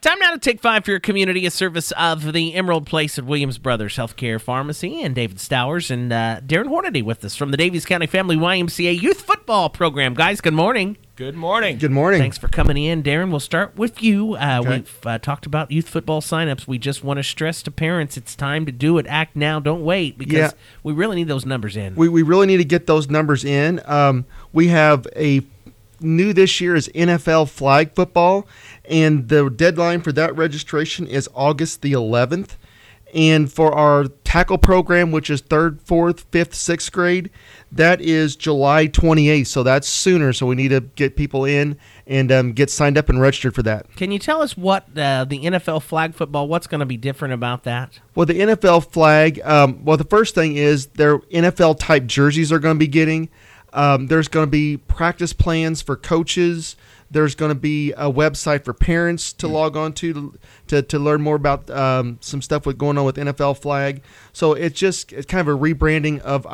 Time now to take 5 for your community, a service of the Emerald Place at Williams Brothers Healthcare Pharmacy, and David Stowers and Darren Hornady with us from the Davies County Family YMCA Youth Football Program. Guys, good morning. Good morning. Good morning. Thanks for coming in, Darren. We'll start with you. We've talked about youth football signups. We just want to stress to parents it's time to do it. Act now, don't wait, because we really need those numbers in. We really need to get those numbers in. We have a new this year is NFL flag football, and the deadline for that registration is August the 11th. And for our tackle program, which is 3rd, 4th, 5th, 6th grade, that is July 28th. So that's sooner. So we need to get people in and get signed up and registered for that. Can you tell us what the NFL flag football, what's going to be different about that? Well, the NFL flag, the first thing is their NFL-type jerseys are going to be getting. There's going to be practice plans for coaches. There's going to be a website for parents to log on to learn more about some stuff going on with NFL flag. So it's kind of a rebranding of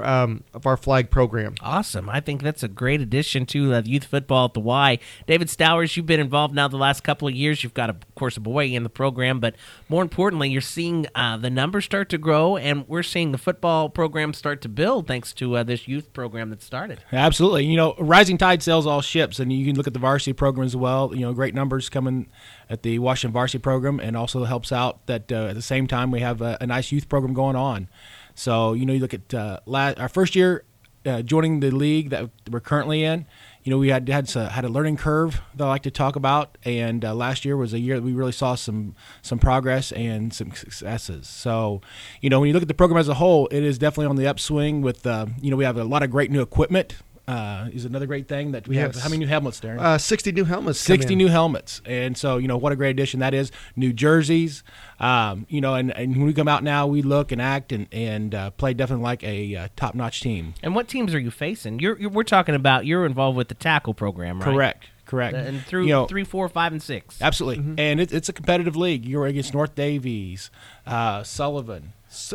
our flag program. Awesome. I think that's a great addition to youth football at the Y. David Stowers, you've been involved now the last couple of years. You've got, of course, a boy in the program, but more importantly, you're seeing the numbers start to grow, and we're seeing the football program start to build thanks to this youth program that started. Absolutely. You know, rising tide sails all ships, and you can look at the varsity program as well. You know, great numbers coming at the Washington varsity program, and also helps out that at the same time we have a nice youth program going on. So, you know, you look at our first year joining the league that we're currently in. You know, we had a learning curve that I like to talk about, and last year was a year that we really saw some progress and some successes. So, you know, when you look at the program as a whole, it is definitely on the upswing. With we have a lot of great new equipment. Is another great thing that we have. How many new helmets, Darren? 60 new helmets. 60 new helmets, and so what a great addition that is. New jerseys, and when we come out now, we look and act and play definitely like a top-notch team. And what teams are you facing? We're talking about you're involved with the tackle program, right? Correct. And through 3, 4, 5, and 6. Absolutely, and it's a competitive league. You're against North Davies, Sullivan,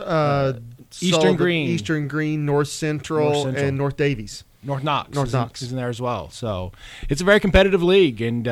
Eastern Green, North Central, and North Davies. North Knox is in there as well. So it's a very competitive league, and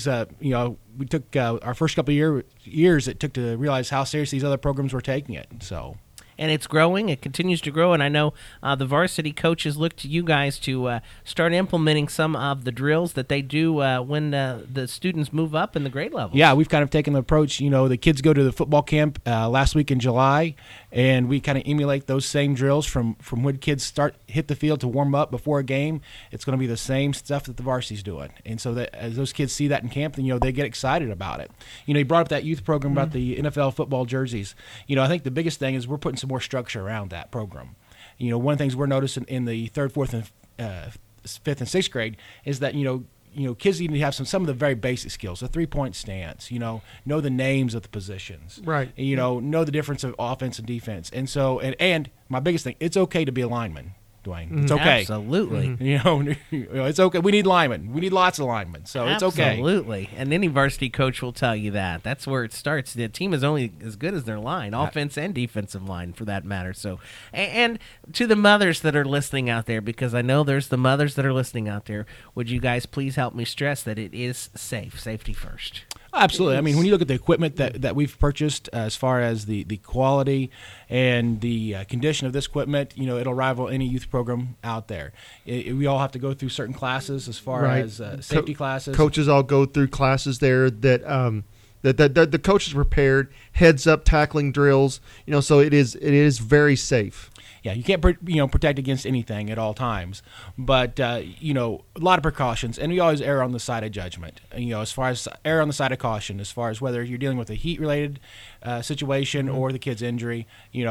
we took our first couple of years it took to realize how serious these other programs were taking it. So. And it's growing. It continues to grow. And I know the varsity coaches look to you guys to start implementing some of the drills that they do when the students move up in the grade level. Yeah, we've kind of taken the approach, the kids go to the football camp last week in July, and we kind of emulate those same drills from when kids hit the field to warm up before a game. It's going to be the same stuff that the varsity's doing. And so that as those kids see that in camp, then, they get excited about it. You brought up that youth program about the NFL football jerseys. I think the biggest thing is we're putting some more structure around that program. One of the things we're noticing in the 3rd, 4th, and 5th and 6th grade is that kids need to have some of the very basic skills, the 3-point stance, know the names of the positions, right? Know the difference of offense and defense, and so and my biggest thing, it's okay to be a lineman. Dwayne, it's okay. Absolutely. It's okay. We need linemen. We need lots of linemen. So it's okay. Absolutely. And any varsity coach will tell you that. That's where it starts. The team is only as good as their line, offense and defensive line for that matter. So, and to the mothers that are listening out there, because I know there's the mothers that are listening out there, would you guys please help me stress that it is safe, safety first? Absolutely. I mean, when you look at the equipment that we've purchased as far as the quality and the condition of this equipment, it'll rival any youth program out there. We all have to go through certain classes as far as safety classes. Coaches all go through classes there that the coaches prepared, heads up tackling drills, so it is very safe. Yeah, you can't protect against anything at all times, but a lot of precautions, and we always err on the side of judgment. As far as err on the side of caution, as far as whether you're dealing with a heat-related situation or the kid's injury,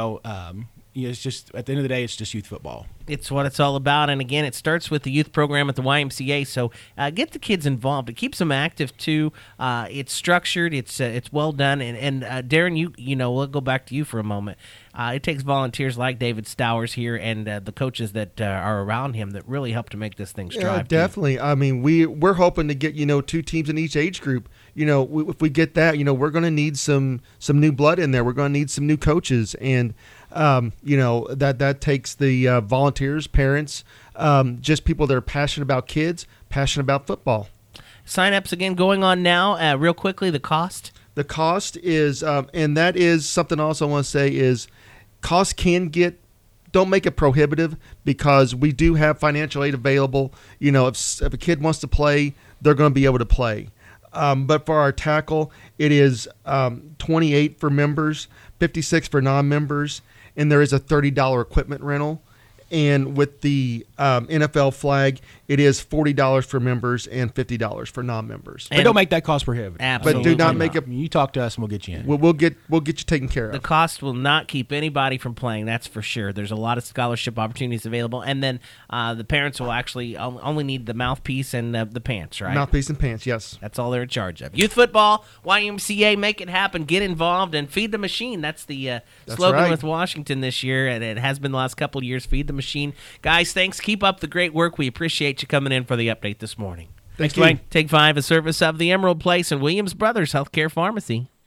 it's just at the end of the day, it's just youth football. It's what it's all about, and again, it starts with the youth program at the YMCA. So get the kids involved. It keeps them active too. It's structured. It's well done. And Darren, we'll go back to you for a moment. It takes volunteers like David Stowers here and the coaches that are around him that really help to make this thing strive. Yeah, definitely. I mean, we're hoping to get 2 teams in each age group. If we get that, we're going to need some new blood in there. We're going to need some new coaches, and that takes the volunteers, parents, just people that are passionate about kids, passionate about football. Sign-ups again going on now. Real quickly, the cost. The cost is, and that is something else I want to say is, cost don't make it prohibitive, because we do have financial aid available. You know, if a kid wants to play, they're going to be able to play. But for our tackle, it is $28 for members, $56 for non-members, and there is a $30 equipment rental. And with the NFL flag, it is $40 for members and $50 for non-members. But don't make that cost prohibitive. Absolutely. But do not make it. I mean, you talk to us and we'll get you in. We'll get you taken care of. The cost will not keep anybody from playing, that's for sure. There's a lot of scholarship opportunities available. And then the parents will actually only need the mouthpiece and the pants, right? Mouthpiece and pants, yes. That's all they're in charge of. Youth football, YMCA, make it happen. Get involved and feed the machine. That's the slogan right. with Washington this year, and it has been the last couple of years. Feed the machine. Guys, thanks. Keep up the great work. We appreciate you coming in for the update this morning. Thanks, Dwayne. Take 5, a service of the Emerald Place and Williams Brothers Healthcare Pharmacy.